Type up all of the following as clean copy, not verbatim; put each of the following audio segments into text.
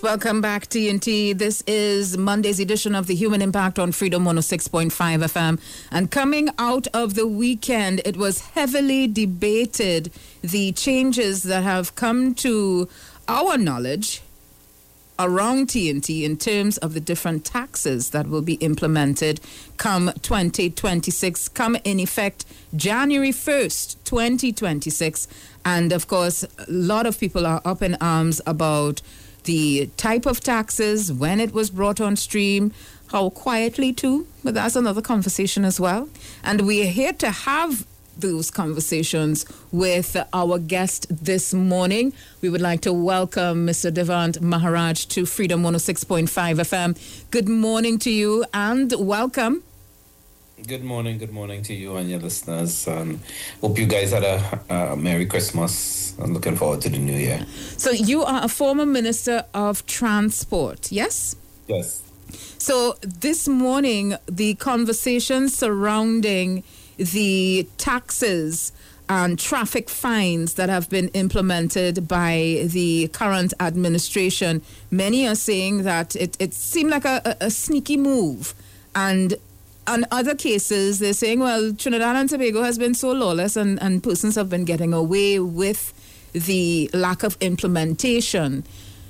Welcome back, TNT. This is Monday's edition of the Human Impact on Freedom 106.5 FM. And coming out of the weekend, it was heavily debated, the changes that have come to our knowledge around TNT in terms of the different taxes that will be implemented come 2026, come in effect January 1st, 2026. And of course, a lot of people are up in arms about the type of taxes, when it was brought on stream, how quietly too, but that's another conversation as well. And we're here to have those conversations with our guest this morning. We would like to welcome Mr. Devant Maharaj to Freedom 106.5 FM. Good morning to you and welcome. Good morning to you and your listeners. Hope you guys had a Merry Christmas. I'm looking forward to the new year. So you are a former Minister of Transport, yes? Yes. So this morning, the conversation surrounding the taxes and traffic fines that have been implemented by the current administration, many are saying that it seemed like a sneaky move. And on other cases, they're saying, well, Trinidad and Tobago has been so lawless and persons have been getting away with the lack of implementation.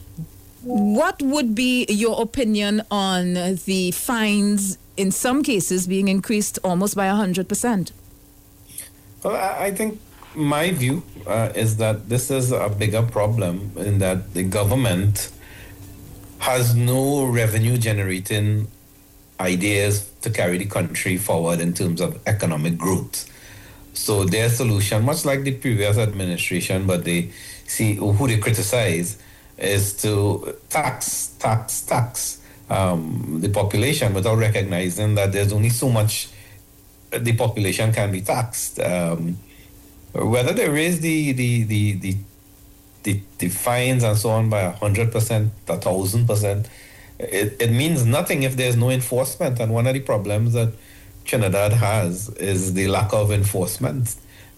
What would be your opinion on the fines, in some cases, being increased almost by 100%? Well, I think my view is that this is a bigger problem in that the government has no revenue generating ideas to carry the country forward in terms of economic growth. So their solution, much like the previous administration, but they see who they criticize, is to tax the population without recognizing that there's only so much the population can be taxed. Whether they raise the fines and so on by 100%, 1,000%, it means nothing if there's no enforcement. And one of the problems that Trinidad has is the lack of enforcement.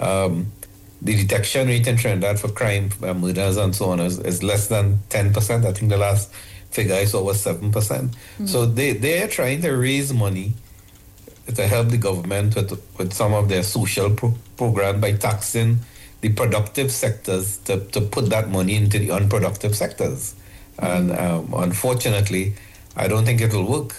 The detection rate in Trinidad for crime, murders and so on is less than 10%. I think the last figure I saw was 7%. Mm-hmm. So they are trying to raise money to help the government with some of their social program by taxing the productive sectors to put that money into the unproductive sectors. And unfortunately, I don't think it will work.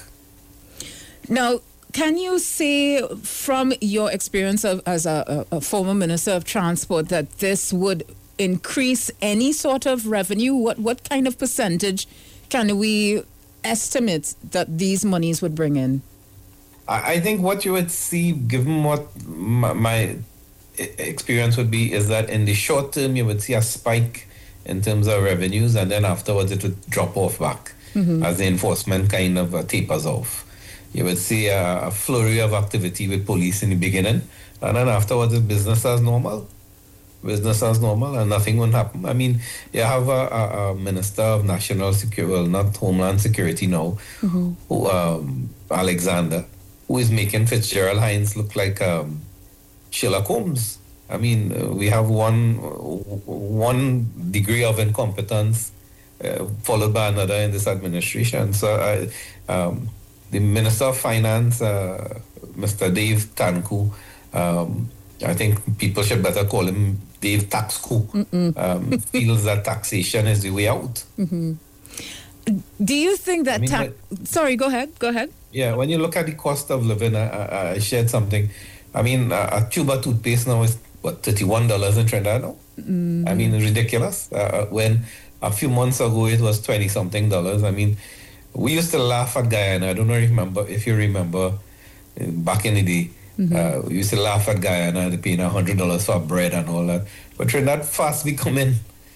Now, can you say from your experience as a former Minister of Transport that this would increase any sort of revenue? What kind of percentage can we estimate that these monies would bring in? I think what you would see, given what my experience would be, is that in the short term, you would see a spike in terms of revenues, and then afterwards it would drop off back as the enforcement kind of tapers off. You would see a flurry of activity with police in the beginning, and then afterwards it's business as normal, and nothing will happen. I mean, you have a Minister of National Security, well, not Homeland Security now, who, Alexander, who is making Fitzgerald Hines look like Sherlock Holmes. I mean, we have one degree of incompetence followed by another in this administration. So the Minister of Finance, Mr. Dave Tanku, I think people should better call him Dave Taxco, feels that taxation is the way out. Do you think that... Sorry, go ahead. Yeah, when you look at the cost of living, I shared something. I mean, a tube of toothpaste now is, $31 in Trinidad now? I mean, it's ridiculous. When a few months ago it was $20-something. I mean, we used to laugh at Guyana. I don't know if you remember back in the day. We used to laugh at Guyana, they paying $100 for bread and all that. But Trinidad fast becoming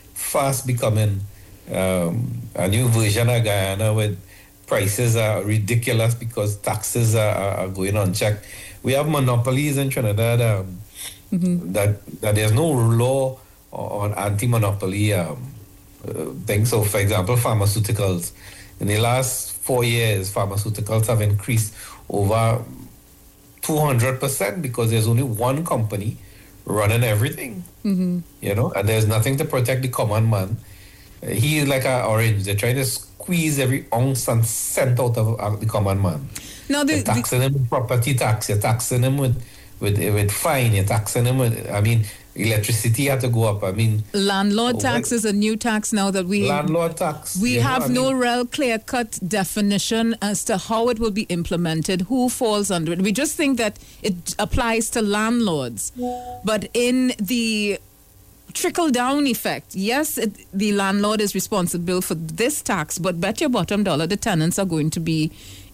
a new version of Guyana where prices are ridiculous because taxes are going unchecked. We have monopolies in Trinidad that there's no law on anti-monopoly things. So, for example, pharmaceuticals. In the last 4 years, pharmaceuticals have increased over 200% because there's only one company running everything, and there's nothing to protect the common man. he is like an orange. They're trying to squeeze every ounce and cent out of the common man. Now, You're taxing him with property tax. You're taxing him with fine. You're taxing him with, I mean, electricity had to go up. I mean, landlord tax is a new tax now that we landlord tax. We have no real clear-cut definition as to how it will be implemented, who falls under it. We just think that it applies to landlords, but in the trickle-down effect, yes, the landlord is responsible for this tax, but bet your bottom dollar the tenants are going to be,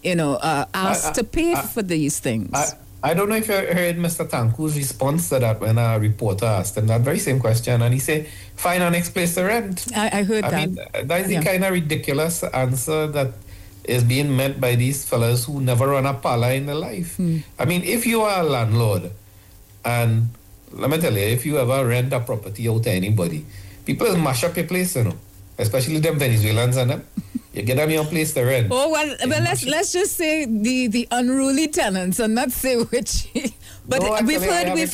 asked to pay for these things. I don't know if you heard Mr. Tanku's response to that when a reporter asked him that very same question, and he said, find our next place to rent. I heard that. I mean, that is the kind of ridiculous answer that is being met by these fellas who never run a parlor in their life. I mean, if you are a landlord, and let me tell you, if you ever rent a property out to anybody, people will mash up your place, especially them Venezuelans and them. You get them your place to rent. Oh, well let's just say the unruly tenants and not say which. But no, we've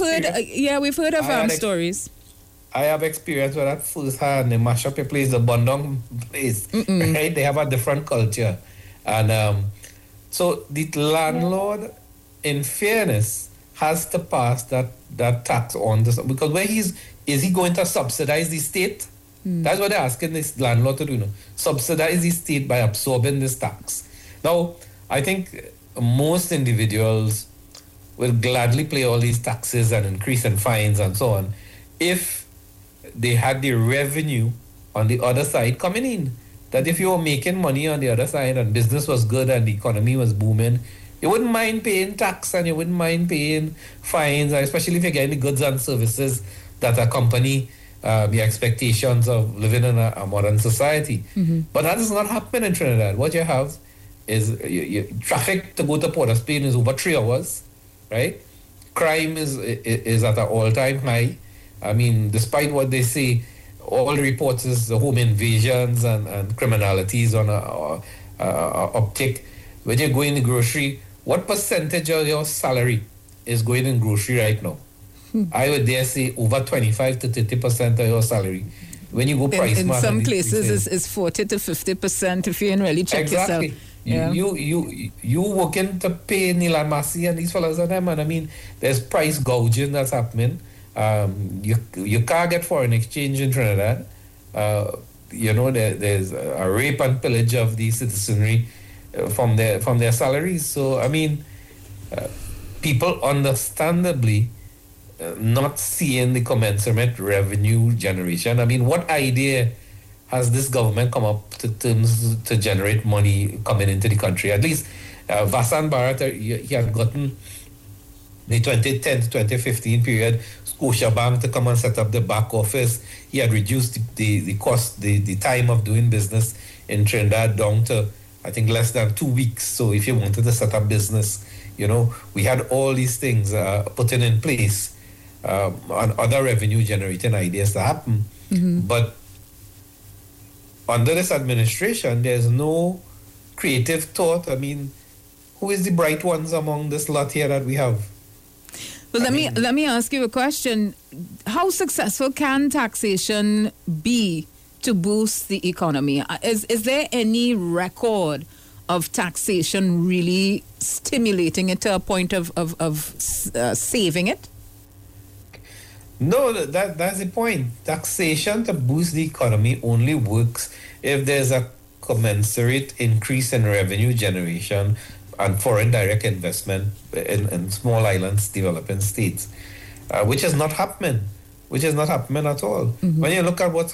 heard of stories. I have experience with that firsthand. They mash up your place, the Bundong place, right? They have a different culture. And so the landlord, in fairness, has to pass that tax on this, because is he going to subsidize the state? That's what they're asking this landlord to do, subsidize the state by absorbing this tax. Now, I think most individuals will gladly pay all these taxes and increase in fines and so on if they had the revenue on the other side coming in. That if you were making money on the other side and business was good and the economy was booming, you wouldn't mind paying tax and you wouldn't mind paying fines, especially if you're getting the goods and services that accompany the expectations of living in a modern society. But that is not happening in Trinidad. What you have is traffic to go to Port of Spain is over 3 hours, right? Crime is at an all-time high. I mean, despite what they say, all the reports is the home invasions and criminalities on a uptick. When you go in the grocery, what percentage of your salary is going in grocery right now? I would dare say over 25 to 30% of your salary. When you go price in some places is 40 to 50% if you can really check yourself. Yeah. You working to pay Nilan Masi and these fellas and them, and I mean there's price gouging that's happening. You can't get foreign exchange in Trinidad. There's a rape and pillage of the citizenry from their salaries. So I mean, people understandably not seeing the commensurate revenue generation. I mean, what idea has this government come up to generate money coming into the country? At least Vasan Bharat, he had gotten the 2010 to 2015 period, Scotiabank to come and set up the back office. He had reduced the cost, the time of doing business in Trinidad down to, I think, less than 2 weeks. So if you wanted to set up business, we had all these things put in place. On other revenue generating ideas to happen. But under this administration, there's no creative thought. I mean, who is the bright ones among this lot here that we have? Well, let me ask you a question. How successful can taxation be to boost the economy? Is there any record of taxation really stimulating it to a point of saving it? No, that's the point. Taxation to boost the economy only works if there's a commensurate increase in revenue generation and foreign direct investment in small islands, developing states, which is not happening. Which is not happening at all. When you look at what's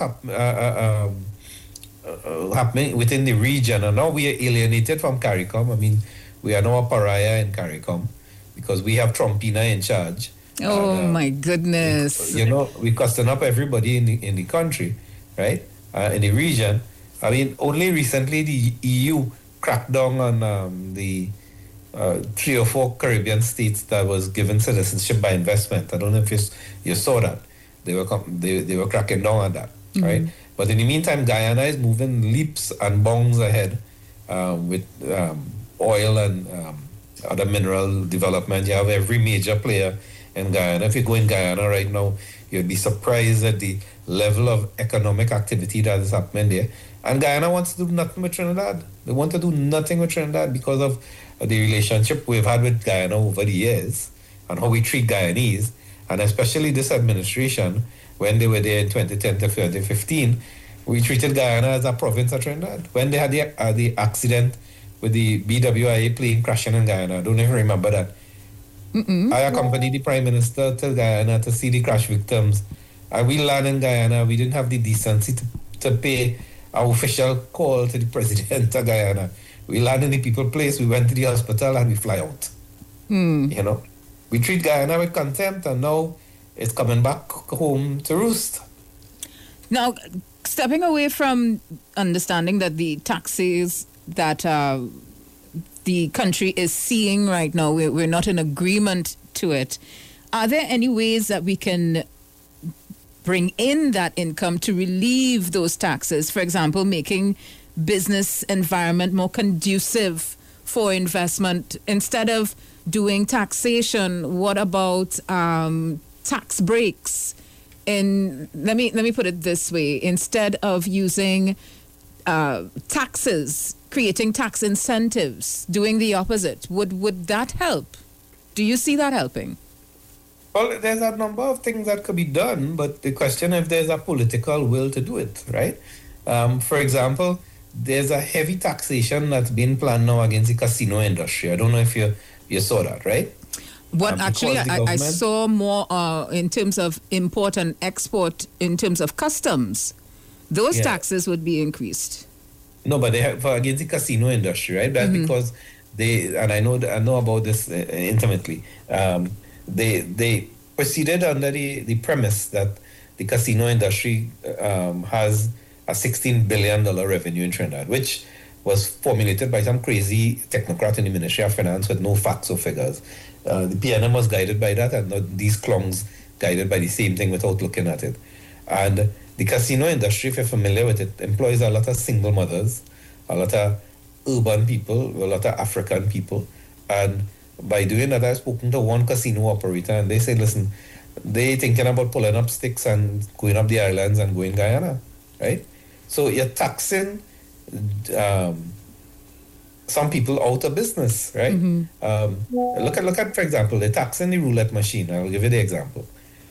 happening within the region, and now we are alienated from CARICOM. I mean, we are now a pariah in CARICOM because we have Trumpina in charge. Oh my goodness! We costing up everybody in the country, right? In the region. I mean, only recently the EU cracked down on the 3 or 4 Caribbean states that was given citizenship by investment. I don't know if you saw that. They were cracking down on that, right? But in the meantime, Guyana is moving leaps and bounds ahead with oil and other mineral development. You have every major player in Guyana. If you go in Guyana right now, you'll be surprised at the level of economic activity that is happening there. And Guyana wants to do nothing with Trinidad. They want to do nothing with Trinidad because of the relationship we've had with Guyana over the years and how we treat Guyanese, and especially this administration, when they were there in 2010 to 2015, we treated Guyana as a province of Trinidad. When they had the accident with the BWI plane crashing in Guyana, I don't even remember that. I accompanied the Prime Minister to Guyana to see the crash victims. And we landed in Guyana. We didn't have the decency to pay our official call to the President of Guyana. We landed in the people place, we went to the hospital, and we fly out. You know, we treat Guyana with contempt, and now it's coming back home to roost. Now, stepping away from understanding that the taxes that the country is seeing right now, we're not in agreement to it, are there any ways that we can bring in that income to relieve those taxes? For example, making business environment more conducive for investment. Instead of doing taxation, what about tax breaks? And let me put it this way: instead of using taxes, creating tax incentives, doing the opposite, would that help? Do you see that helping? Well, there's a number of things that could be done, but the question if there's a political will to do it, right? For example, there's a heavy taxation that's been planned now against the casino industry. I don't know if you saw that, right? What actually, I saw more in terms of import and export, in terms of customs. Those taxes would be increased. No, but they have for against the casino industry, right? That's because they, and I know about this intimately. They proceeded under the premise that the casino industry has a $16 billion revenue in Trinidad, which was formulated by some crazy technocrat in the Ministry of Finance with no facts or figures. The PNM was guided by that, and these clowns guided by the same thing without looking at it. And the casino industry, if you're familiar with it, employs a lot of single mothers, a lot of urban people, a lot of African people. And by doing that, I've spoken to one casino operator, and they say, listen, they thinking about pulling up sticks and going up the islands and going Guyana, right? So you're taxing some people out of business, right? Look at, for example, they're taxing the roulette machine. I'll give you the example.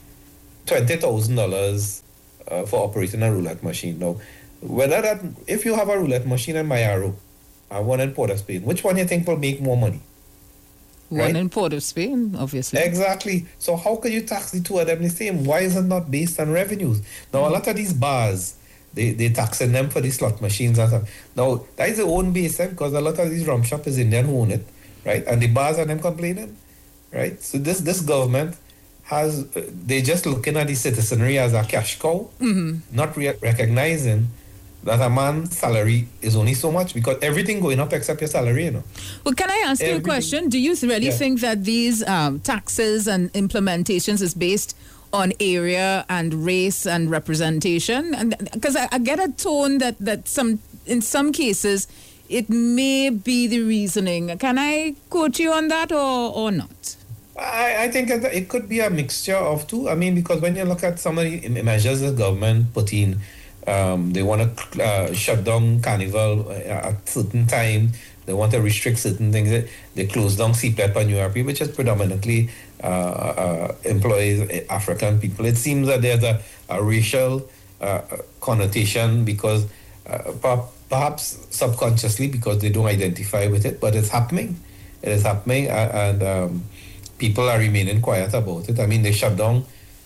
$20,000 for operating a roulette machine. Now, if you have a roulette machine in Mayaro and one in Port of Spain, which one do you think will make more money? One in Port of Spain, obviously. Exactly. So how can you tax the two of them the same? Why is it not based on revenues? Now, a lot of these bars, they taxing them for the slot machines and stuff. Now, that is their own base, because a lot of these rum shops is Indian who own it, right? And the bars are them complaining, right? So this government they're just looking at the citizenry as a cash cow, not recognizing that a man's salary is only so much, because everything going up except your salary, you know. Well, can I ask you a question? Do you really think that these taxes and implementations is based on area and race and representation? And because I get a tone that in some cases it may be the reasoning. Can I quote you on that or not? I think it could be a mixture of two. I mean, because when you look at some of the measures the government put in, they want to shut down Carnival at certain time. They want to restrict certain things. They close down CPEP and URP, which is predominantly employs African people. It seems that there's a racial connotation because perhaps subconsciously, because they don't identify with it, but it's happening. It is happening, and people are remaining quiet about it. I mean, they shut down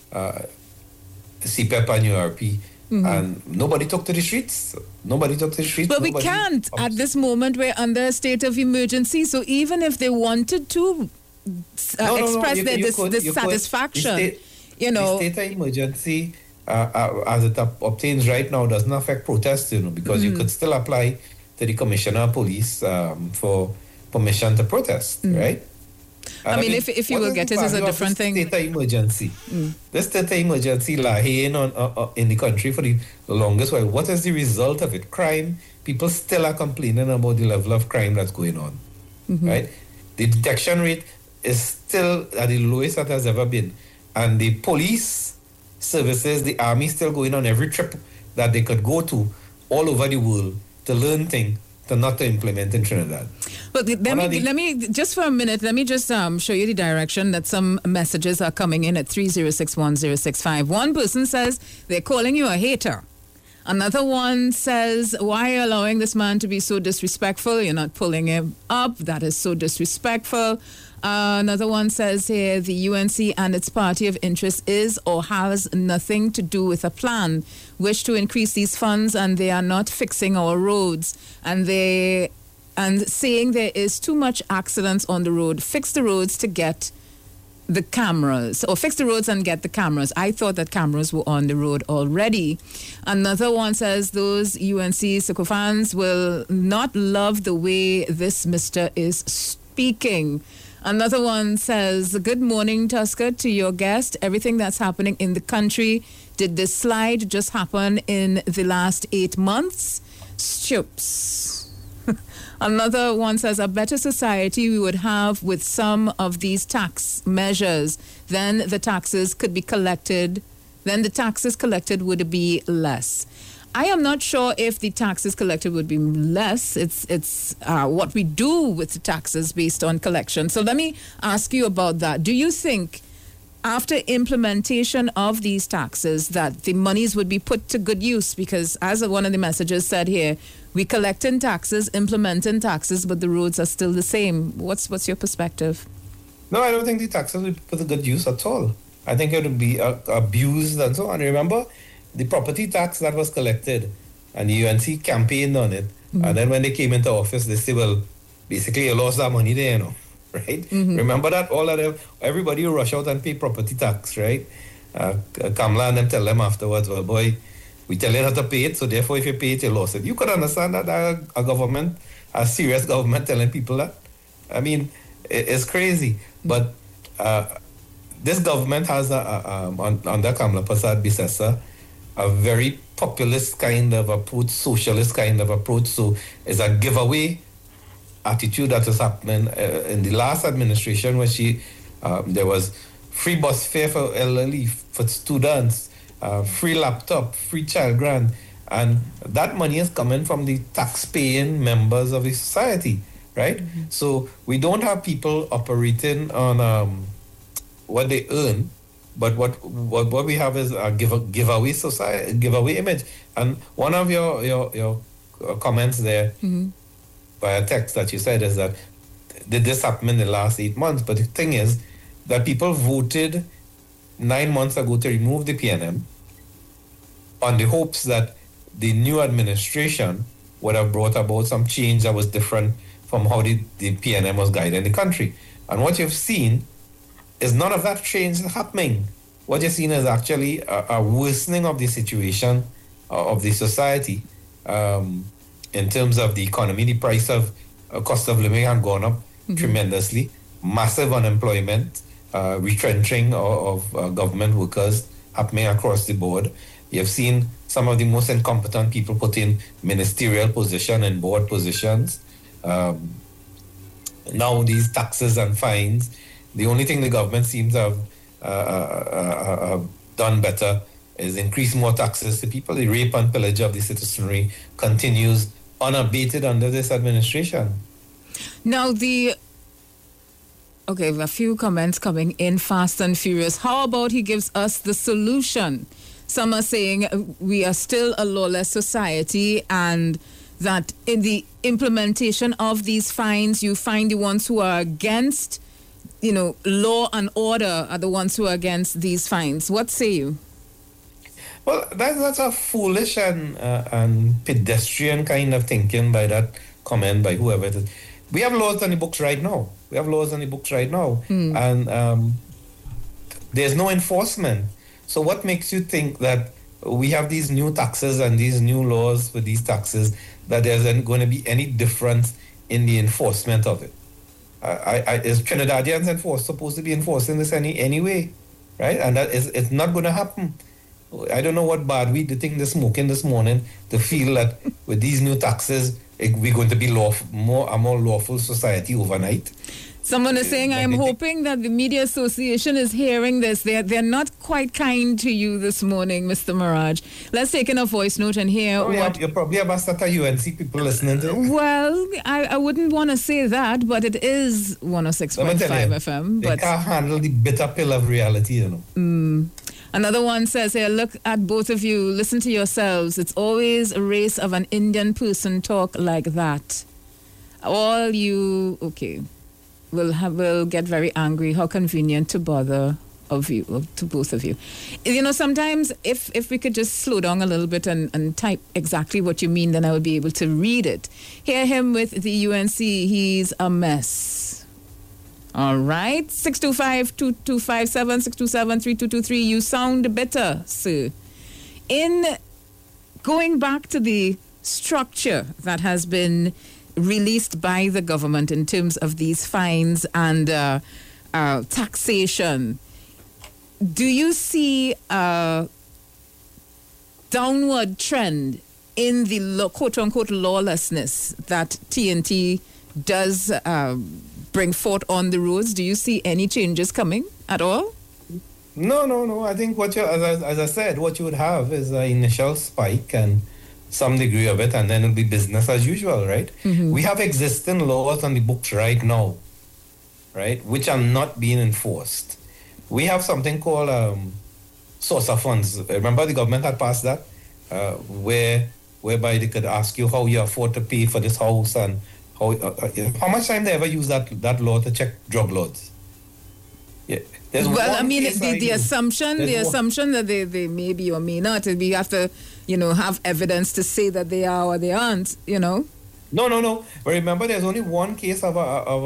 CPEP and URP. And nobody took to the streets. But we can't. At this moment, we're under a state of emergency. So even if they wanted to express their dissatisfaction, the state of emergency, as it obtains right now, doesn't affect protests, because you could still apply to the Commissioner of Police for permission to protest, right? I mean, if you will get it as a different thing. State of emergency. This state of emergency lying in the country for the longest while. What is the result of it? Crime. People still are complaining about the level of crime that's going on, right? The detection rate is still at the lowest that has ever been. And the police services, the army still going on every trip that they could go to all over the world to learn things to not to implement in Trinidad. But let me just for a minute, let me just show you the direction that some messages are coming in at 3061065. One person says they're calling you a hater. Another one says, why are you allowing this man to be so disrespectful? You're not pulling him up. That is so disrespectful. Another one says here, the UNC and its party of interest is or has nothing to do with a plan. Wish to increase these funds and they are not fixing our roads. And saying there is too much accidents on the road. Fix the roads to get the cameras, or fix the roads and get the cameras. I thought that cameras were on the road already. Another one says those UNC sycophants will not love the way this Mr. is speaking. Another one says, good morning, Tusker, to your guest. Everything that's happening in the country, did this slide just happen in the last 8 months? Stoops. Another one says, a better society we would have with some of these tax measures. Then the taxes could be collected. Then the taxes collected would be less. I am not sure if the taxes collected would be less. It's what we do with the taxes based on collection. So let me ask you about that. Do you think after implementation of these taxes that the monies would be put to good use? Because as one of the messages said here, we collecting taxes, implementing taxes, but the roads are still the same. What's your perspective? No, I don't think the taxes would be put to good use at all. I think it would be abused and so on. Remember, the property tax that was collected, and the UNC campaigned on it, and then when they came into office, they said, well, basically you lost that money there, right? Mm-hmm. Remember that? Everybody will rush out and pay property tax, right? Kamala and them tell them afterwards, well, boy, we tell you not to pay it, so therefore if you pay it, you lost it. You could understand that a government, a serious government telling people that. I mean, it's crazy. But this government has, under Kamala Persad Bissessar, a very populist kind of approach, socialist kind of approach. So it's a giveaway attitude that is happening. In the last administration, where there was free bus fare for elderly, for students, free laptop, free child grant, and that money is coming from the tax-paying members of the society, right? Mm-hmm. So we don't have people operating on what they earn, but what we have is a giveaway society, giveaway image. And one of your comments there via text that you said is that did this happen in the last 8 months? But the thing is that people voted 9 months ago to remove the PNM on the hopes that the new administration would have brought about some change that was different from how the PNM was guiding the country. And what you've seen is none of that change happening. What you've seen is actually a worsening of the situation of the society in terms of the economy. The price of cost of living has gone up tremendously, massive unemployment, retrenching of government workers happening across the board. You've seen some of the most incompetent people put in ministerial position and board positions. Now these taxes and fines, the only thing the government seems to have done better is increase more taxes to people. The rape and pillage of the citizenry continues unabated under this administration. Now a few comments coming in fast and furious. How about he gives us the solution? Some are saying we are still a lawless society and that in the implementation of these fines, you find the ones who are against, law and order are the ones who are against these fines. What say you? Well, that's a foolish and pedestrian kind of thinking by that comment by whoever it is. We have laws on the books right now. And there's no enforcement. So what makes you think that we have these new taxes and these new laws for these taxes that there's going to be any difference in the enforcement of it? Is Trinidadians supposed to be enforcing this anyway, right? And that is, it's not going to happen. I don't know what bad weed the thing they're smoking this morning to feel that with these new taxes, we're going to be a more lawful society overnight. Someone is saying, I'm hoping that the Media Association is hearing this. They're not quite kind to you this morning, Mr. Maraj. Let's take in a voice note and hear what... You probably have a set of UNC people listening to it. Well, I wouldn't want to say that, but it is 106.5 FM. They can't handle the bitter pill of reality, you know. Another one says here, look at both of you, listen to yourselves. It's always a race of an Indian person talk like that. All you... Okay. Will get very angry. How convenient to bother to both of you. You know, sometimes if we could just slow down a little bit and type exactly what you mean, then I would be able to read it. Hear him with the UNC. He's a mess. All right. 625-2257-627-3223. You sound better, sir. In going back to the structure that has been released by the government in terms of these fines and taxation, do you see a downward trend in the quote-unquote lawlessness that TNT does bring forth on the roads? Do you see any changes coming at all? No. I think as I said, what you would have is an initial spike and some degree of it, and then it'll be business as usual, right? Mm-hmm. We have existing laws on the books right now, right, which are not being enforced. We have something called source of funds. Remember the government had passed that, whereby they could ask you how you afford to pay for this house and how much time they ever use that law to check drug lords. Yeah. Well, I mean, the assumption that they may be or may not, we have to, have evidence to say that they are or they aren't, No. But remember, there's only one case of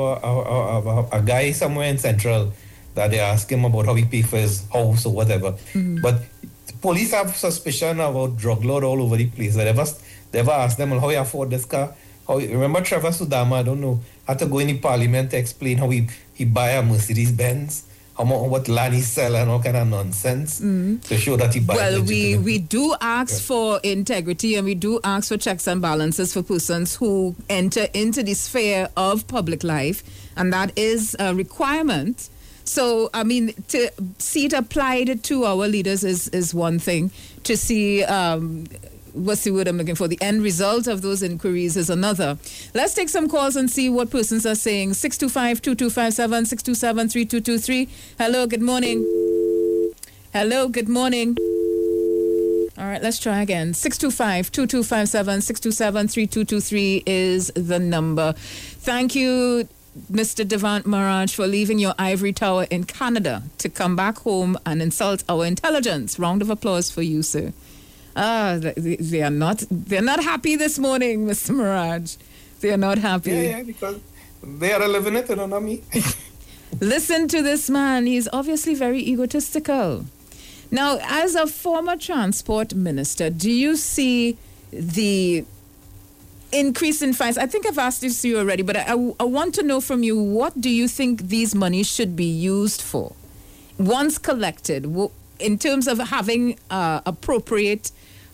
a guy somewhere in Central that they ask him about how he paid for his house or whatever. Mm-hmm. But the police have suspicion about drug lord all over the place. They never ask them, well, how you afford this car? Remember Trevor Sudama, I don't know, had to go in the parliament to explain how he buy a Mercedes Benz, what land he sell and all kind of nonsense to show that he buys. Well, we do ask for integrity and we do ask for checks and balances for persons who enter into the sphere of public life, and that is a requirement. So, I mean, to see it applied to our leaders is one thing. To see what's the word I'm looking for? The end result of those inquiries is another. Let's take some calls and see what persons are saying. 625-2257, 627-3223. Hello, good morning. Hello, good morning. All right, let's try again. 625-2257, 627-3223 is the number. Thank you, Mr. Devant Maraj, for leaving your ivory tower in Canada to come back home and insult our intelligence. Round of applause for you, sir. They are not happy this morning, Mr. Maraj. They are not happy. Yeah, because they are living it, not me. Listen to this man. He's obviously very egotistical. Now, as a former transport minister, do you see the increase in fines? I think I've asked this to you already, but I want to know from you, what do you think these monies should be used for? Once collected, in terms of having appropriate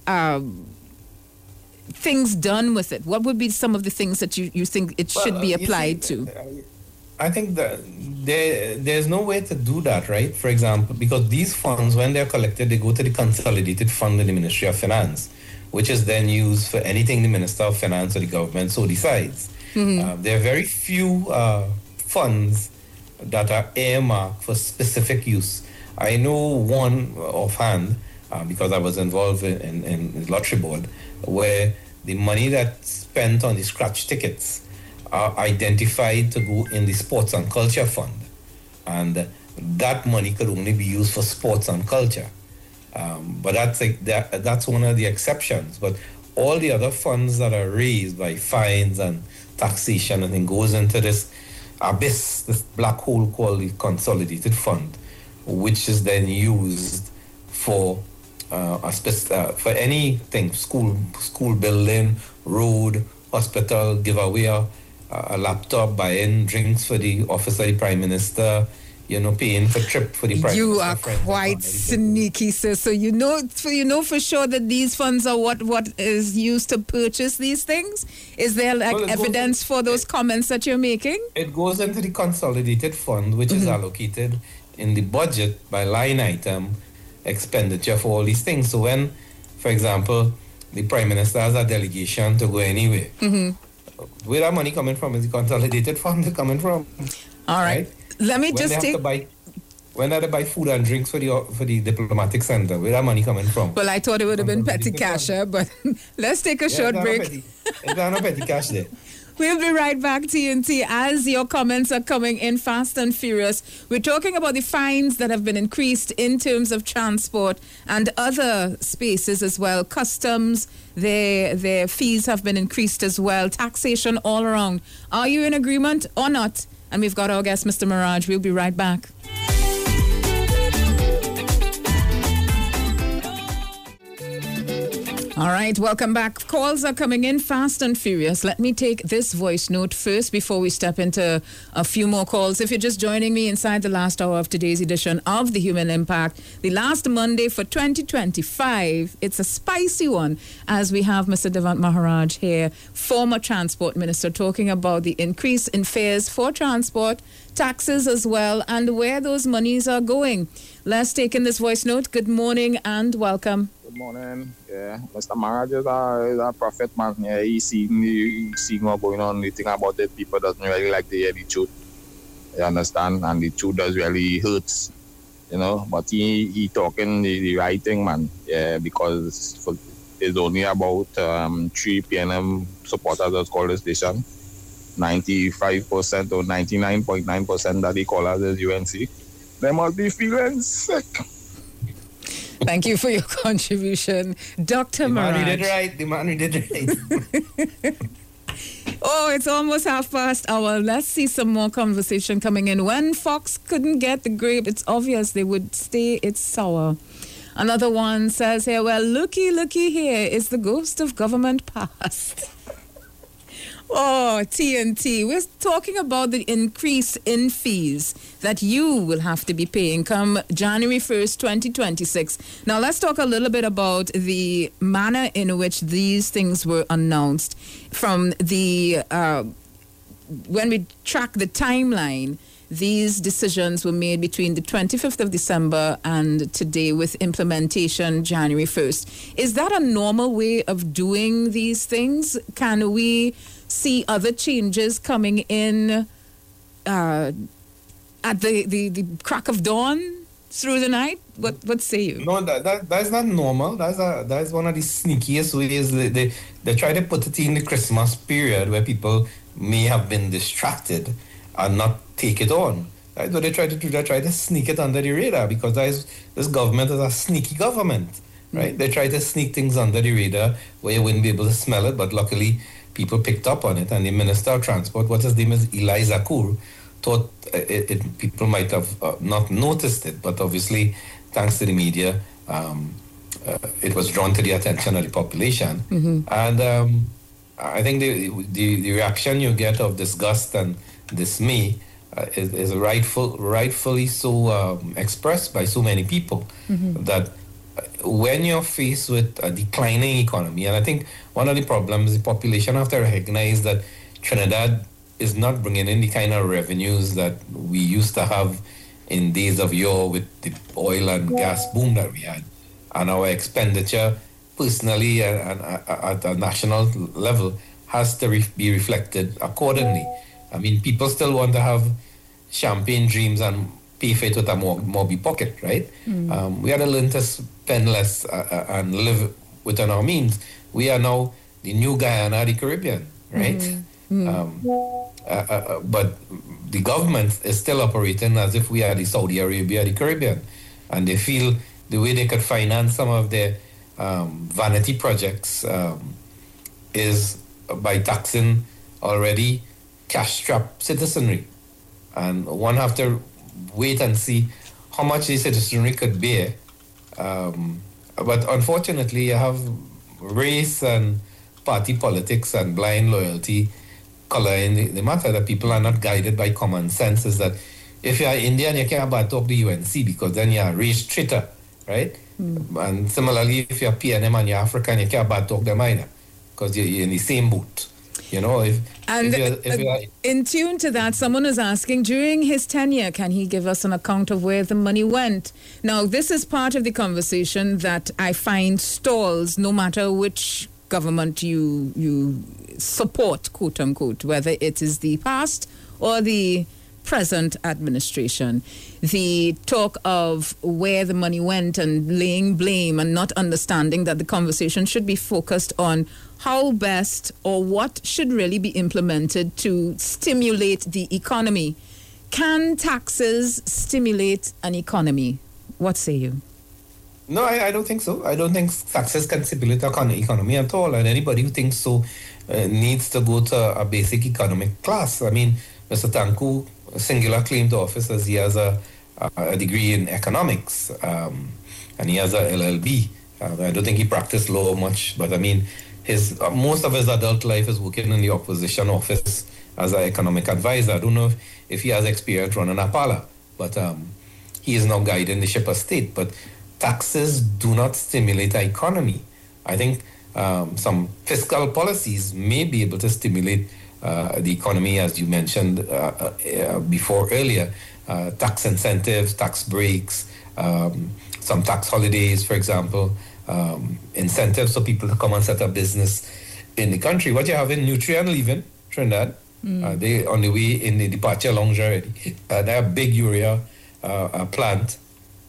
things done with it, what would be some of the things that you think it should be applied to? I think that there's no way to do that, right? For example, because these funds, when they're collected, they go to the consolidated fund in the Ministry of Finance, which is then used for anything the Minister of Finance or the government so decides. Mm-hmm. There are very few funds that are earmarked for specific use. I know one offhand, because I was involved in the lottery board, where the money that's spent on the scratch tickets are identified to go in the Sports and Culture Fund. And that money could only be used for sports and culture. But that's one of the exceptions. But all the other funds that are raised by fines and taxation and then goes into this abyss, this black hole called the Consolidated Fund, which is then used for for anything: school building, road, hospital, give away a laptop, buy in drinks for the office of the Prime Minister, paying for trip for the prime You minister, are friends and quite family. sneaky, sir. So you know for sure that these funds are what is used to purchase these things. Is there Well, evidence for those comments that you're making? It goes into the consolidated fund, which is allocated in the budget by line item expenditure for all these things. So when, for example, the prime minister has a delegation to go anywhere, where that money coming from? Is the consolidated fund coming from? All right. Let me just take. When they buy food and drinks for the diplomatic center, where that money coming from? Well, I thought it would have been petty cash, but let's take a short break. There's no petty cash there. We'll be right back, TNT, as your comments are coming in fast and furious. We're talking about the fines that have been increased in terms of transport and other spaces as well. Customs, their fees have been increased as well. Taxation all around. Are you in agreement or not? And we've got our guest, Mr. Mirage. We'll be right back. All right, welcome back. Calls are coming in fast and furious. Let me take this voice note first before we step into a few more calls. If you're just joining me inside the last hour of today's edition of The Human Impact, the last Monday for 2025, it's a spicy one as we have Mr. Devant Maharaj here, former Transport Minister, talking about the increase in fares for transport, taxes as well, and where those monies are going. Let's take in this voice note. Good morning and welcome. Good morning. Yeah, Mr. Maharaj is a prophet, man. Yeah, he's seeing what's going on. The thing about it, people doesn't really like to hear the truth. You understand? And the truth does really hurts, But he talking the right thing, man. Yeah, because it's only about 3 PNM supporters that call the station. 95% or 99.9% that they call us is UNC. They must be feeling sick. Thank you for your contribution, Dr. Mirage. The man who did right. Oh, it's almost 1:30. Let's see some more conversation coming in. When Fox couldn't get the grape, it's obvious they would stay. It's sour. Another one says here, well, looky here. It's the ghost of government past. Oh, TNT. We're talking about the increase in fees that you will have to be paying come January 1st, 2026. Now, let's talk a little bit about the manner in which these things were announced. From the, when we track the timeline, these decisions were made between the 25th of December and today, with implementation January 1st. Is that a normal way of doing these things? Can we see other changes coming in at the crack of dawn through the night? What say you? No, that's not normal. That's one of the sneakiest ways. They try to put it in the Christmas period where people may have been distracted and not take it on. That's what they try to do. They try to sneak it under the radar because this government is a sneaky government, right? They try to sneak things under the radar where you wouldn't be able to smell it, but luckily people picked up on it. And the Minister of Transport, what his name is, Eli Zakur, thought people might have not noticed it, but obviously, thanks to the media, it was drawn to the attention of the population. And I think the reaction you get of disgust and dismay is rightfully so expressed by so many people that when you're faced with a declining economy, and I think one of the problems the population have to recognize that Trinidad is not bringing in the kind of revenues that we used to have in days of yore with the oil and gas boom that we had, and our expenditure personally and at a national level has to be reflected accordingly. I mean, people still want to have champagne dreams and pay for it with a mobby pocket, right? We had to learn to spend less and live within our means. We are now the new Guyana of the Caribbean, right? But the government is still operating as if we are the Saudi Arabia of the Caribbean. And they feel the way they could finance some of their vanity projects is by taxing already cash-strapped citizenry. And one have to wait and see how much the citizenry could bear. But unfortunately, you have race and party politics and blind loyalty color in the matter, that people are not guided by common sense, is that if you're Indian, you can't back talk the UNC because then you're a race traitor, right? And similarly, if you're PNM and you're African, you can't back talk them either because you're in the same boat. You know, if you're in tune to that, someone is asking, during his tenure, can he give us an account of where the money went? Now, this is part of the conversation that I find stalls no matter which government you support, quote unquote, whether it is the past or the present administration. The talk of where the money went and laying blame and not understanding that the conversation should be focused on how best or what should really be implemented to stimulate the economy. Can taxes stimulate an economy? What say you? No, I don't think so. I don't think taxes can stimulate the economy at all. And anybody who thinks so needs to go to a basic economic class. I mean, Mr. Tanku, singular claim to office as he has a degree in economics and he has a LLB. I don't think he practiced law much, but I mean, his most of his adult life is working in the opposition office as an economic advisor. I don't know if he has experience running a parlor, but he is now guiding the ship of state. But taxes do not stimulate the economy. I think some fiscal policies may be able to stimulate the economy, as you mentioned before earlier. Tax incentives, tax breaks, some tax holidays, for example, incentives for people to come and set up business in the country. What you have in Nutrien leaving Trinidad, they on the way in the departure lounge already. They have a big urea plant.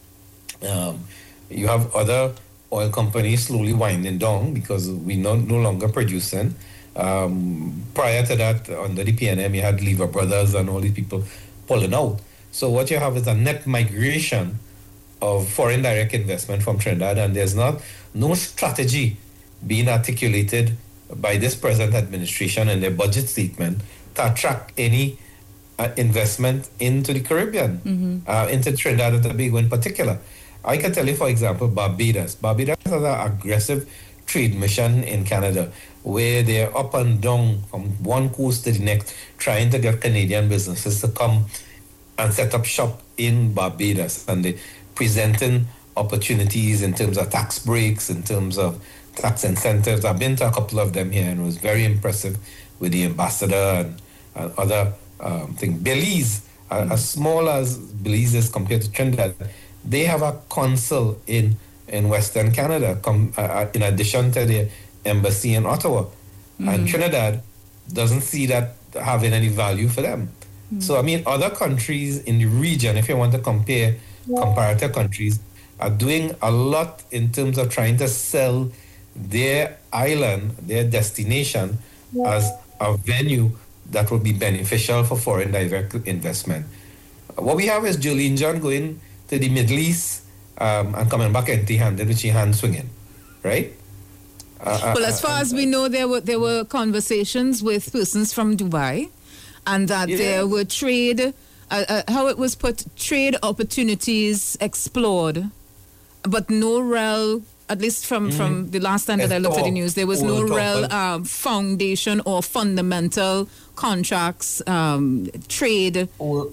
You have other oil companies slowly winding down because we no longer producing. Prior to that, under the PNM, you had Lever Brothers and all these people pulling out. So what you have is a net migration of foreign direct investment from Trinidad, and there's no strategy being articulated by this present administration in their budget statement to attract any investment into the Caribbean, into Trinidad and Tobago in particular. I can tell you, for example, Barbados. Barbados has an aggressive trade mission in Canada where they're up and down from one coast to the next trying to get Canadian businesses to come and set up shop in Barbados, and they're presenting opportunities in terms of tax breaks, in terms of tax incentives. I've been to a couple of them here and it was very impressive with the ambassador and other things. Belize, as small as Belize is compared to Trinidad, they have a consul in Western Canada, in addition to their embassy in Ottawa. And Trinidad doesn't see that having any value for them. So, I mean, other countries in the region, if you want to compare comparative countries, are doing a lot in terms of trying to sell their island, their destination, as a venue that would be beneficial for foreign direct investment. What we have is Jolene John going to the Middle East and coming back empty-handed with your hand swinging, right? Well, as far as we know, there were conversations with persons from Dubai, and that there were trade, how it was put, trade opportunities explored, but no real, at least from the last time that I looked at the news, there was no real foundation or fundamental contracts, trade,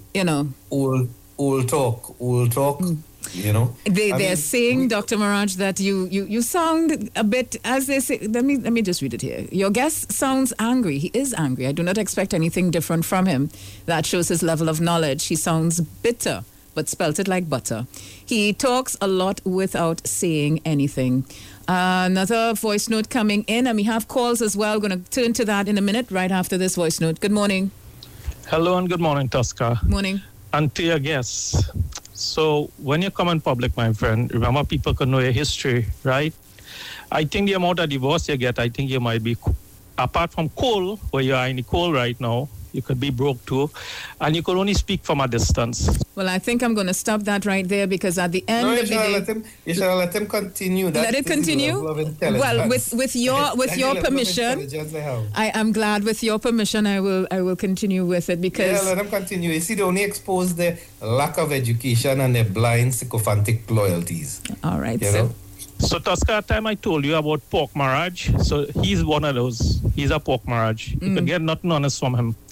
Old talk, you know. They're saying, Dr. Maraj, that you sound a bit, as they say, let me just read it here. Your guest sounds angry. He is angry. I do not expect anything different from him. That shows his level of knowledge. He sounds bitter, but spelt it like butter. He talks a lot without saying anything. Another voice note coming in, and we have calls as well. We're going to turn to that in a minute, right after this voice note. Good morning. Hello and good morning, Tosca. Morning. And to your guests. So when you come in public, my friend, remember people can know your history, right? I think the amount of divorce you get, I think you might be, apart from coal, where you are in the coal right now, you could be broke too, and you could only speak from a distance. Well, I think I'm going to stop that right there, because at the end of the day, you shall let him continue. Let it continue. Well, with your permission, I am glad. With your permission, I will continue with it, because let him continue. You see, they only expose their lack of education and their blind sycophantic loyalties. All right, So Tosca, at time I told you about Pork Maraj. So he's one of those. He's a Pork Maraj. You can get nothing honest from him.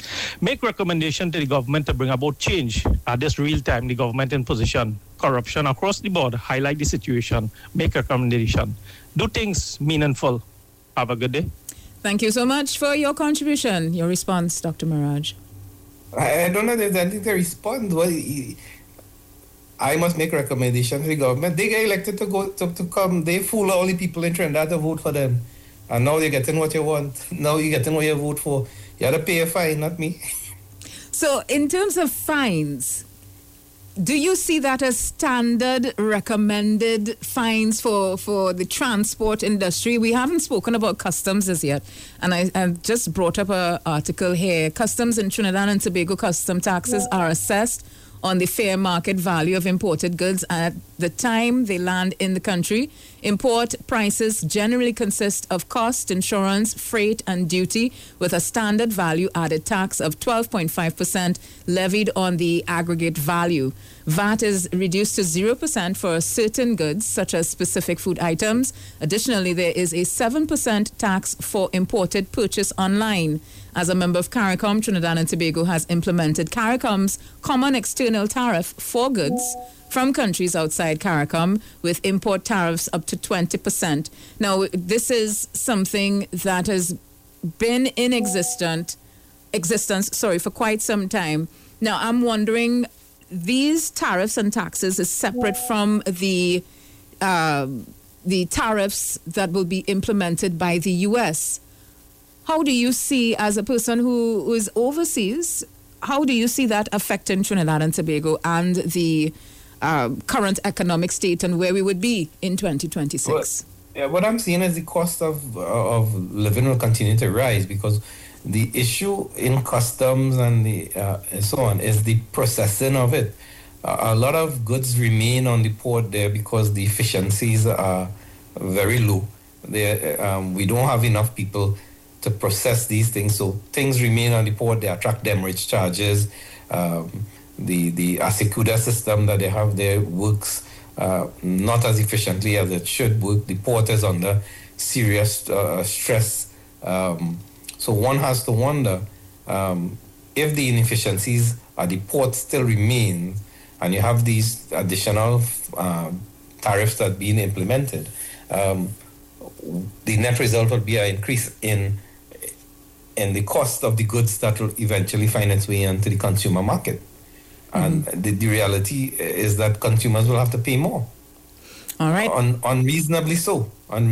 Make recommendation to the government to bring about change. At this real time, the government in position. Corruption across the board. Highlight the situation. Make recommendation. Do things meaningful. Have a good day. Thank you so much for your contribution. Your response, Dr. Maraj. I don't know if there's anything to respond. Well, I must make recommendation to the government. They get elected to come. They fool all the people in Trinidad to vote for them. And now you're getting what you want. Now you're getting what you vote for. You have to pay a fine, not me. So in terms of fines, do you see that as standard recommended fines for the transport industry? We haven't spoken about customs as yet. And I just brought up an article here. Customs in Trinidad and Tobago custom taxes are assessed on the fair market value of imported goods at the time they land in the country. Import prices generally consist of cost, insurance, freight, and duty, with a standard value added tax of 12.5% levied on the aggregate value. VAT is reduced to 0% for certain goods, such as specific food items. Additionally, there is a 7% tax for imported purchase online. As a member of CARICOM, Trinidad and Tobago has implemented CARICOM's common external tariff for goods from countries outside CARICOM, with import tariffs up to 20%. Now, this is something that has been in existence for quite some time. Now, I'm wondering, these tariffs and taxes is separate from the tariffs that will be implemented by the U.S. How do you see, as a person who is overseas, how do you see that affecting Trinidad and Tobago and the current economic state and where we would be in 2026? Well, what I'm seeing is the cost of living will continue to rise, because the issue in customs and so on is the processing of it. A lot of goods remain on the port there because the efficiencies are very low. We don't have enough people to process these things, so things remain on the port. They attract demurrage charges. The Asecuda system that they have there works not as efficiently as it should work. The port is under serious stress. So one has to wonder if the inefficiencies at the port still remain, and you have these additional tariffs that are being implemented, the net result will be an increase in the cost of the goods that will eventually find its way into the consumer market. And the reality is that consumers will have to pay more. All right. Unreasonably so.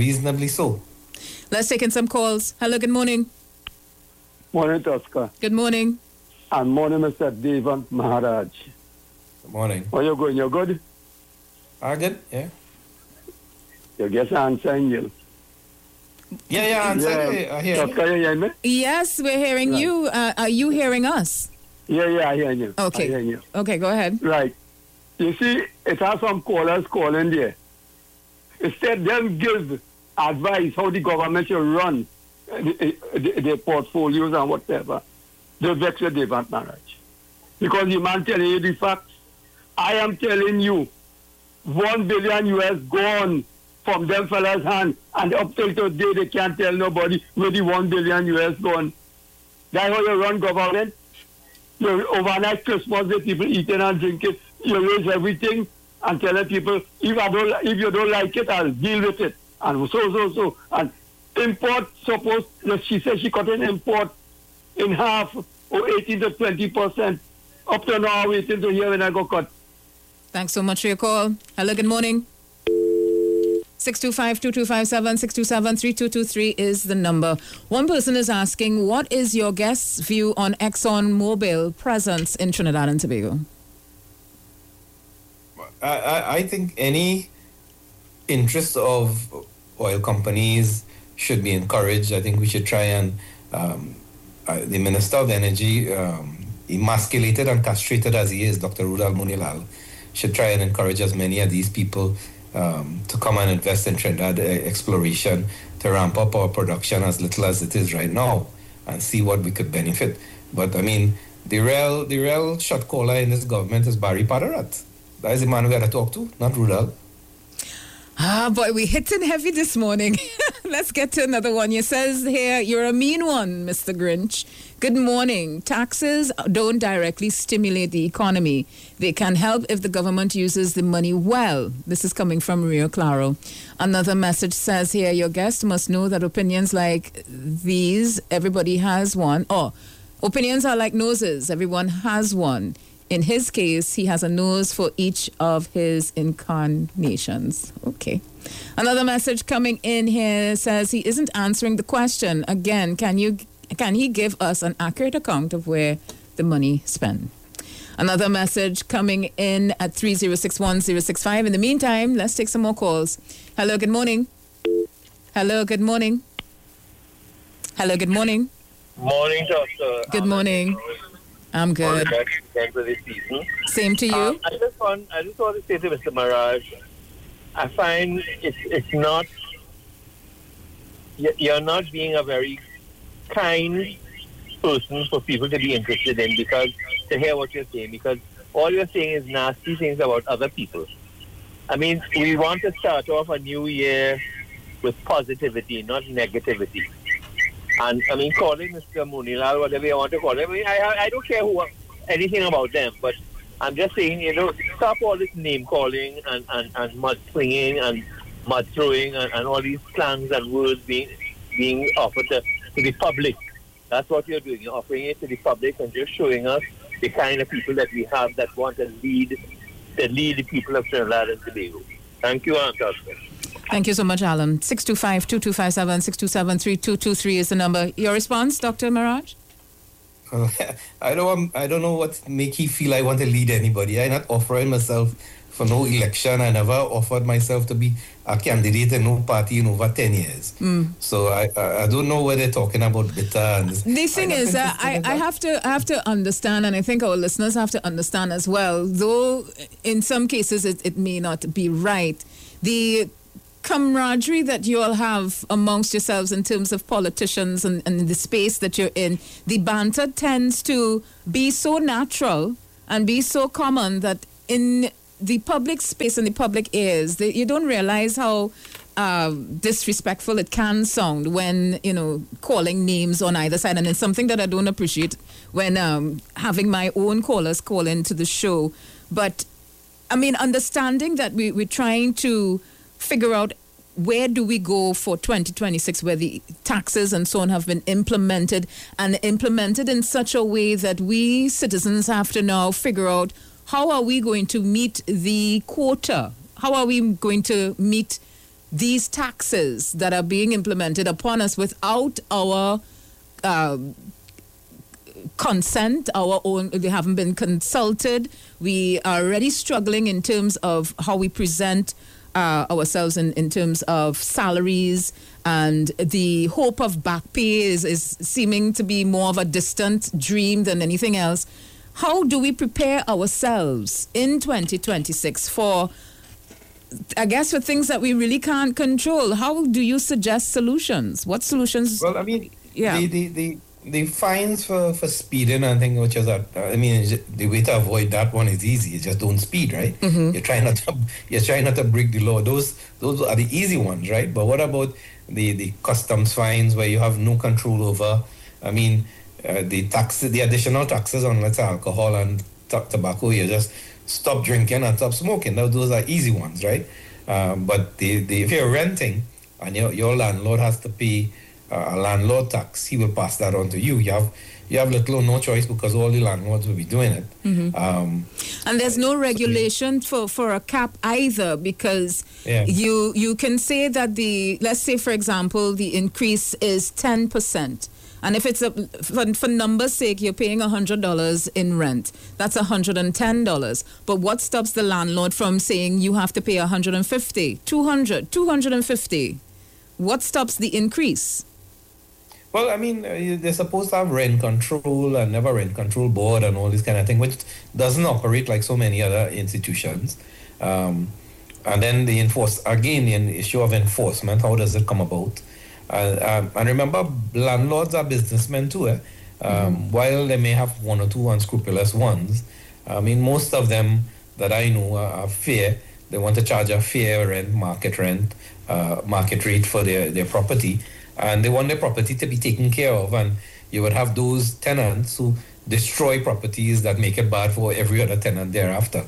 Let's take in some calls. Hello, good morning. Morning, Tosca. Good morning. And morning, Mr. Devant Maharaj. Good morning. How you going? You good? Good, yeah. You get answering you. Yeah, I hear Tosca, you hear me? Yes, we're hearing you. Are you hearing us? Yeah, I hear you. Okay. I hear you. Okay, go ahead. Right. You see, it has some callers calling there. Instead, them give advice how the government should run the portfolios and whatever. They vex with Devant Maharaj. Because the man telling you the facts. I am telling you, $1 billion US gone from them fellas' hand, and up till today they can't tell nobody where the $1 billion US gone. That's how you run government. You overnight Christmas, the people eating and drinking. You raise everything and telling people, if you don't like it, I'll deal with it. And so. And import, suppose, she said she cut an import in half, or 18 to 20%. Up to now, waiting to hear when I go cut. Thanks so much for your call. Hello, good morning. 625-2257, 627-3223 is the number. One person is asking, what is your guest's view on ExxonMobil presence in Trinidad and Tobago? I think any interest of oil companies should be encouraged. I think we should try and the Minister of Energy, emasculated and castrated as he is, Dr. Rudal Munilal, should try and encourage as many of these people to come and invest in Trinidad exploration, to ramp up our production as little as it is right now, and see what we could benefit. But I mean, the real shot caller in this government is Barry Padarat. That is the man we got to talk to, not Rudal. Ah, boy, we hitting heavy this morning. Let's get to another one. You says here, you're a mean one, Mr. Grinch. Good morning. Taxes don't directly stimulate the economy. They can help if the government uses the money well. This is coming from Rio Claro. Another message says here, your guest must know that opinions like these, everybody has one. Oh, opinions are like noses. Everyone has one. In his case, he has a nose for each of his incarnations. Okay. Another message coming in here says he isn't answering the question. Again, can he give us an accurate account of where the money spent? Another message coming in at 3061065. In the meantime, let's take some more calls. Hello, good morning. Hello, good morning. Hello, good morning. Morning, Doctor. Good morning. I'm good. For this season. Same to you. I just want to say to Mr. Maraj, I find it's not, you're not being a very kind person for people to be interested in, because to hear what you're saying, because all you're saying is nasty things about other people. I mean, we want to start off a new year with positivity, not negativity. And I mean, calling Mr. Munilal, whatever you want to call him, I mean, I don't care anything about them, but I'm just saying, stop all this name calling and mudslinging and mud throwing and all these slangs and words being offered to the public. That's what you're doing. You're offering it to the public and just showing us the kind of people that we have that want to lead the people of Trinidad and Tobago. Thank you, Doctor. Thank you so much, Alan. 625-2257, 627-3223 is the number. Your response, Dr. Maraj? I don't know what make you feel I want to lead anybody. I'm not offering myself for no election. I never offered myself to be a candidate in no party in over 10 years. So I don't know what they're talking about bitter. And the thing is, I have to understand, and I think our listeners have to understand as well, though in some cases it may not be right, the camaraderie that you all have amongst yourselves in terms of politicians and the space that you're in, the banter tends to be so natural and be so common that in the public space and the public ears, you don't realize how disrespectful it can sound when, calling names on either side. And it's something that I don't appreciate when having my own callers call into the show. But, I mean, understanding that we're trying to figure out where do we go for 2026, where the taxes and so on have been implemented in such a way that we citizens have to now figure out how are we going to meet the quota? How are we going to meet these taxes that are being implemented upon us without our consent, our own? They haven't been consulted. We are already struggling in terms of how we present ourselves in terms of salaries, and the hope of back pay is seeming to be more of a distant dream than anything else. How do we prepare ourselves in 2026 for, I guess, for things that we really can't control? How do you suggest solutions? What solutions? Well, I mean, the fines for speeding, I think, which is the way to avoid that one is easy. You just don't speed, right? Mm-hmm. You're trying not to break the law. Those are the easy ones, right? But what about the customs fines where you have no control over? I mean, the additional taxes on, let's say, alcohol and tobacco. You just stop drinking and stop smoking. Those are easy ones, right? But if you're renting and your landlord has to pay a landlord tax, he will pass that on to you. You have little or no choice because all the landlords will be doing it. Mm-hmm. And there's no regulation for a cap either, because you can say that let's say, for example, the increase is 10%. And if it's for numbers' sake, you're paying $100 in rent. That's $110. But what stops the landlord from saying you have to pay $150, $200, $250? What stops the increase? Well, I mean, they're supposed to have rent control and never rent control board and all this kind of thing, which doesn't operate like so many other institutions. And then the issue of enforcement, how does it come about? And remember, landlords are businessmen too. While they may have one or two unscrupulous ones, I mean, most of them that I know are fair. They want to charge a fair rent, market rate for their property, and they want their property to be taken care of. And you would have those tenants who destroy properties that make it bad for every other tenant thereafter.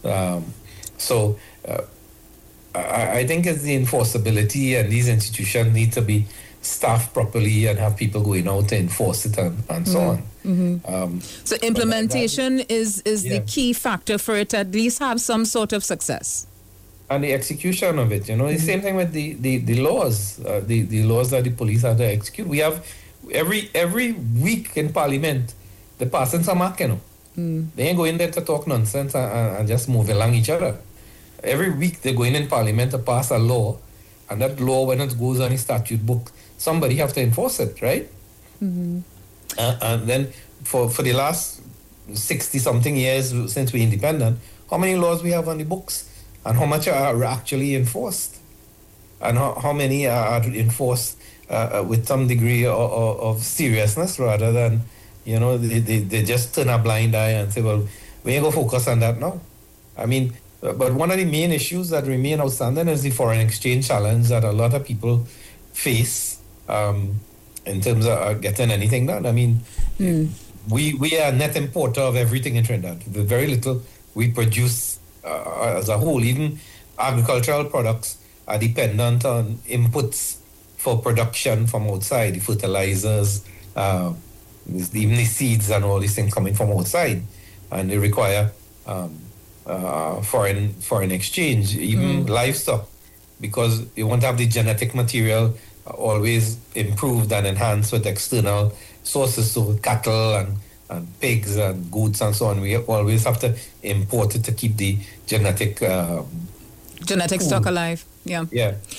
I think it's the enforceability, and these institutions need to be staffed properly and have people going out to enforce it and so on. Mm-hmm. So implementation is the key factor for it to at least have some sort of success. And the execution of it, the same thing with the laws, the laws that the police have to execute. We have every week in Parliament, they're passing some act, They ain't going there to talk nonsense and just move along each other. Every week they're going in Parliament to pass a law, and that law, when it goes on the statute book, somebody have to enforce it, right? Mm-hmm. And then for the last 60-something years since we're independent, how many laws we have on the books, and how much are actually enforced, and how many are enforced with some degree of seriousness rather than, they just turn a blind eye and say, well, we ain't going to focus on that now. I mean, but one of the main issues that remain outstanding is the foreign exchange challenge that a lot of people face in terms of getting anything done. I mean, we are a net importer of everything in Trinidad. The very little we produce as a whole, even agricultural products are dependent on inputs for production from outside, the fertilizers, even the seeds and all these things coming from outside, and they require foreign exchange, even livestock, because you want to have the genetic material always improved and enhanced with external sources, so cattle and pigs and goats and so on. We always have to import it to keep the genetic stock alive. Yeah.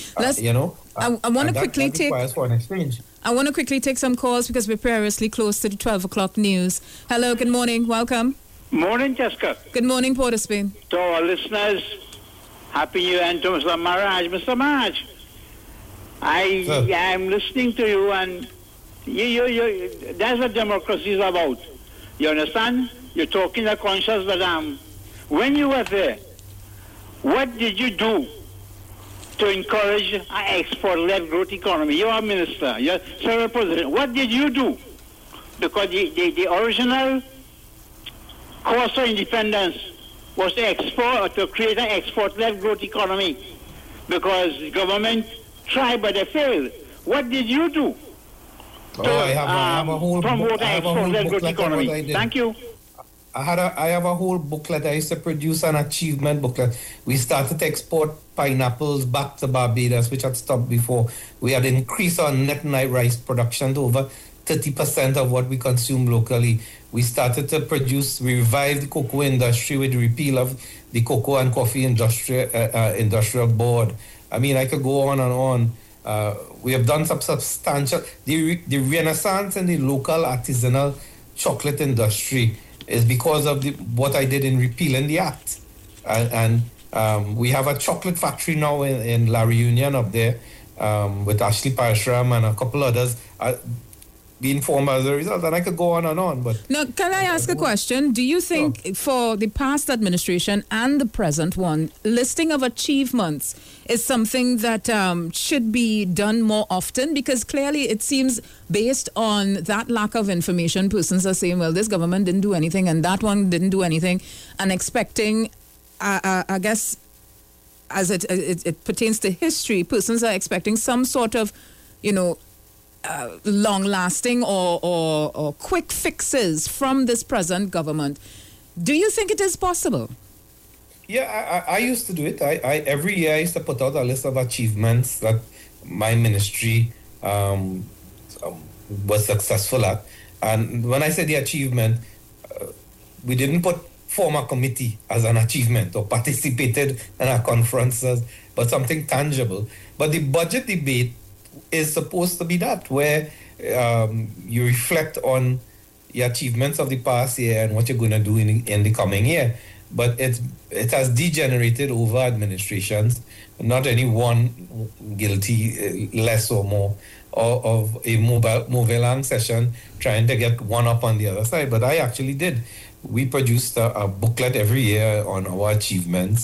I want to quickly take. Foreign exchange. I want to quickly take some calls because we're perilously close to the 12 o'clock news. Hello, good morning, welcome. Morning, Jessica. Good morning, Port of Spain. To our listeners, Happy New Year, and to Mr. Maharaj. Mr. Maharaj, I am listening to you, and you that's what democracy is about. You understand? You're talking the conscience, but when you were there, what did you do to encourage an export-led growth economy? You are a minister, you're several president. What did you do? Because the original cause for independence was to create an export-led growth economy, because the government tried but they failed. What did you do to I have a whole promote an export-led growth economy? Thank you. I have a whole booklet. I used to produce an achievement booklet. We started to export pineapples back to Barbados, which had stopped before. We had increased our net rice production to over 30% of what we consume locally. We started to we revived the cocoa industry with the repeal of the Cocoa and Coffee Industrial Board. I mean, I could go on and on. We have done some substantial... The renaissance in the local artisanal chocolate industry is because of what I did in repealing the act. And we have a chocolate factory now in La Reunion up there with Ashley Parashram and a couple others being formed as a result. And I could go on and on. But now, can I ask a question? Do you think for the past administration and the present one, listing of achievements is something that should be done more often? Because clearly it seems, based on that lack of information, persons are saying, well, this government didn't do anything and that one didn't do anything, and expecting, I guess, as it pertains to history, persons are expecting some sort of, long-lasting or quick fixes from this present government. Do you think it is possible? Yeah, I used to do it. I every year I used to put out a list of achievements that my ministry was successful at. And when I say the achievement, we didn't form a committee as an achievement or participated in our conferences, but something tangible. But the budget debate is supposed to be that, where you reflect on the achievements of the past year and what you're going to do in the coming year. But it has degenerated over administrations, not any one guilty, less or more, of a mobile session trying to get one up on the other side. But I actually did. We produced a booklet every year on our achievements,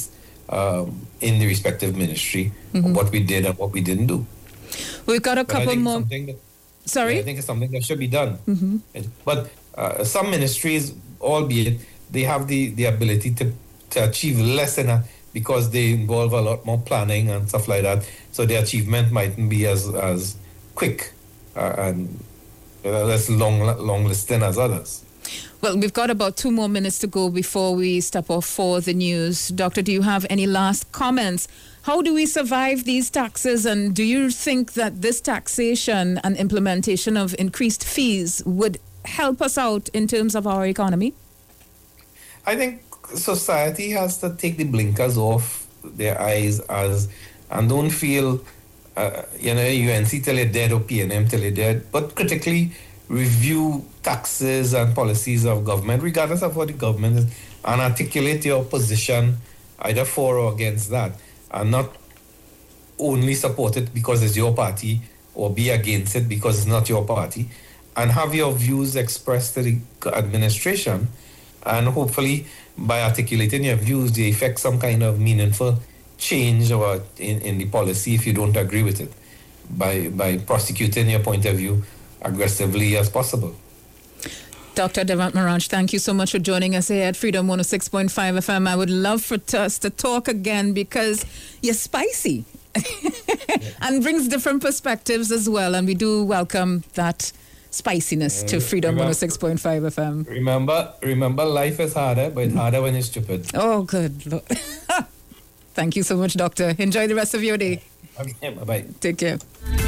in the respective ministry, what we did and what we didn't do. We've got a couple more. Sorry? I think it's something that should be done. But some ministries, albeit, they have the ability to achieve less than that because they involve a lot more planning and stuff like that. So the achievement mightn't be as quick and less long listing as others. Well, we've got about 2 more minutes to go before we step off for the news. Doctor, do you have any last comments? How do we survive these taxes? And do you think that this taxation and implementation of increased fees would help us out in terms of our economy? I think society has to take the blinkers off their eyes and don't feel, UNC till you're dead or PNM till you're dead, but critically review taxes and policies of government, regardless of what the government is, and articulate your position either for or against that, and not only support it because it's your party or be against it because it's not your party, and have your views expressed to the administration, and hopefully by articulating your views, they effect some kind of meaningful change or in the policy if you don't agree with it, by prosecuting your point of view aggressively as possible. Dr. Devant Marange, thank you so much for joining us here at Freedom 106.5 FM. I would love for us to talk again because you're spicy and brings different perspectives as well. And we do welcome that spiciness to Freedom 106.5 FM. Remember, life is harder, but it's harder when you're stupid. Oh, good Lord. Thank you so much, Doctor. Enjoy the rest of your day. Okay, bye-bye. Take care.